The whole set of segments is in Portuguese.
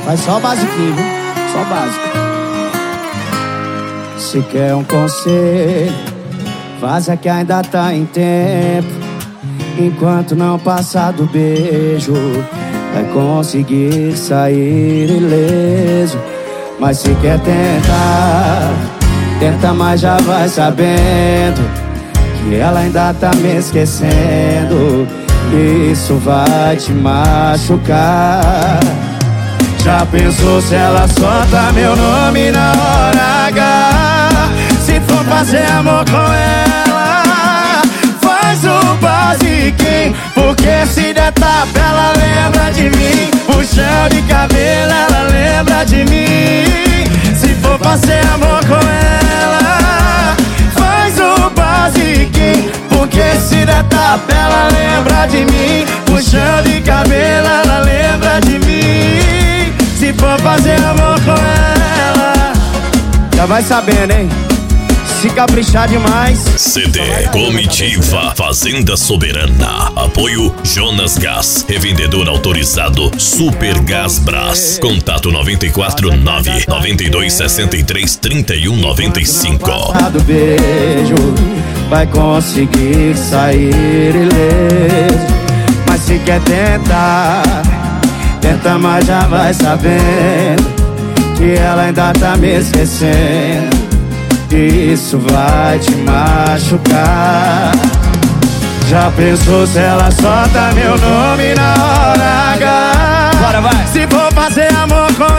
Faz só o basiquinho, viu? Só o básico. Se quer um conselho, faça que ainda tá em tempo. Enquanto não passar do beijo, vai conseguir sair ileso. Mas se quer tentar, tenta, mas já vai sabendo que ela ainda tá me esquecendo. Isso vai te machucar. Já pensou se ela solta meu nome na hora H? Se for fazer amor com ela, faz o basiquinho, porque se der tapa ela lembra de mim. Puxão de cabelo ela lembra de mim. Se for fazer amor com ela, faz o basiquinho, porque se der tapa ela lembra de mim. Puxão de cabelo ela lembra de mim. Se for fazer amor com ela, já vai sabendo, hein? Se caprichar demais. CD Comitiva Fazenda Soberana. Apoio Jonas Gás. Revendedor autorizado Super Gás Brás. Contato 949 9263 3195. Do beijo, vai conseguir sair ileso. Mas se quer tentar, tenta, mas já vai sabendo que ela ainda tá me esquecendo. Isso vai te machucar. Já pensou se ela solta meu nome na hora H? Bora, vai! Se for fazer amor com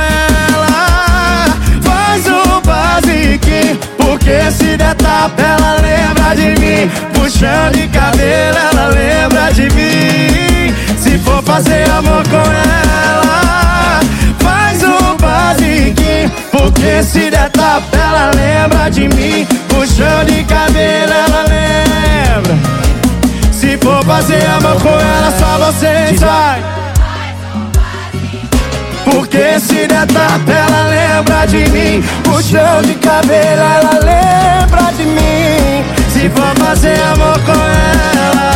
ela, faz o basiquinho, porque se der tapa ela lembra de mim. Puxão de cabelo ela lembra de mim. Se for fazer amor com ela, faz o basiquinho, porque se der tapa ela lembra de mim. Puxão de cabelo ela lembra. Se for fazer amor com ela, só você sai. Porque se der tapa ela lembra de mim. Puxão de cabelo ela lembra de mim. Se for fazer amor com ela,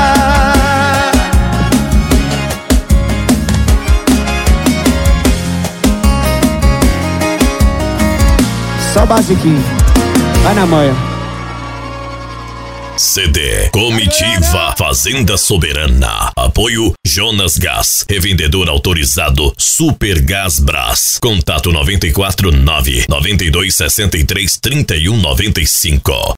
só basiquinho, vai na manhã. CD Comitiva Fazenda Soberana. Apoio Jonas Gás. Revendedor autorizado Super Gás Brás. Contato 949 9263 3195.